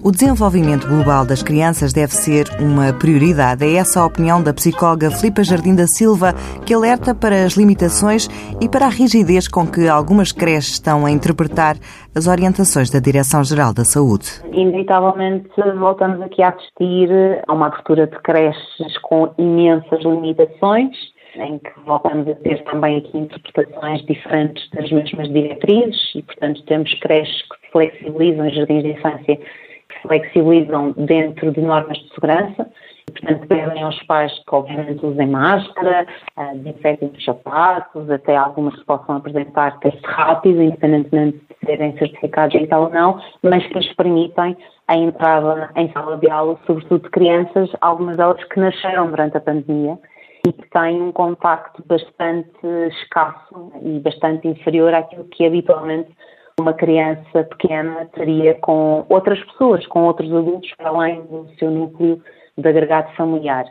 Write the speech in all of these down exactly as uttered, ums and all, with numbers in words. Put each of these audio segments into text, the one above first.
O desenvolvimento global das crianças deve ser uma prioridade. É essa a opinião da psicóloga Filipa Jardim da Silva, que alerta para as limitações e para a rigidez com que algumas creches estão a interpretar as orientações da Direção-Geral da Saúde. Inevitavelmente voltamos aqui a assistir a uma abertura de creches com imensas limitações, em que voltamos a ter também aqui interpretações diferentes das mesmas diretrizes e, portanto, temos creches que se flexibilizam, jardins de infância que se flexibilizam dentro de normas de segurança e, portanto, pedem aos pais que, obviamente, usem máscara, desinfetem os sapatos, até algumas que possam apresentar teste rápido, independentemente de serem certificados digital ou não, mas que lhes permitem a entrada em sala de aula, sobretudo de crianças, algumas delas que nasceram durante a pandemia, e que têm um contacto bastante escasso e bastante inferior àquilo que habitualmente uma criança pequena teria com outras pessoas, com outros adultos, para além do seu núcleo de agregado familiar.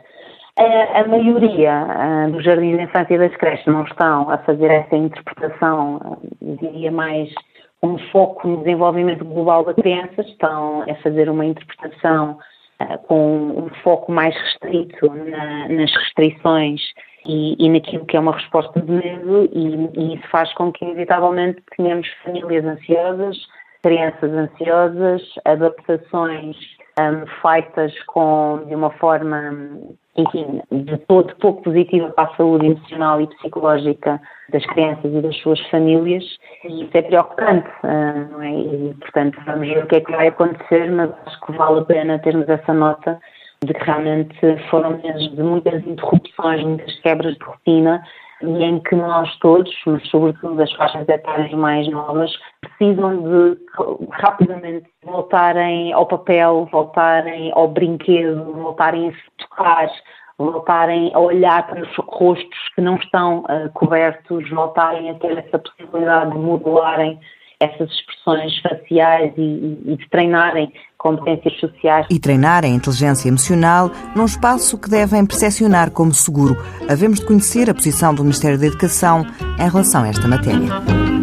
A, a maioria uh, dos jardins de infância e das creches não estão a fazer essa interpretação, uh, diria mais um foco no desenvolvimento global da criança, estão a fazer uma interpretação Uh, com um foco mais restrito na, nas restrições e, e naquilo que é uma resposta de medo e, e isso faz com que, inevitavelmente, tenhamos famílias ansiosas, crianças ansiosas, adaptações um, feitas com, de uma forma, enfim, de todo pouco positiva para a saúde emocional e psicológica das crianças e das suas famílias, e isso é preocupante, uh, não é? E, portanto, vamos ver o que é que vai acontecer, mas acho que vale a pena termos essa nota de que realmente foram meses de muitas interrupções, muitas quebras de rotina, e em que nós todos, mas sobretudo as faixas etárias mais novas, precisam de rapidamente voltarem ao papel, voltarem ao brinquedo, voltarem a se tocar, voltarem a olhar para os rostos que não estão uh, cobertos, voltarem a ter essa possibilidade de modularem essas expressões faciais e, e, e de treinarem competências sociais. E treinar a inteligência emocional num espaço que devem percepcionar como seguro. Havemos de conhecer a posição do Ministério da Educação em relação a esta matéria.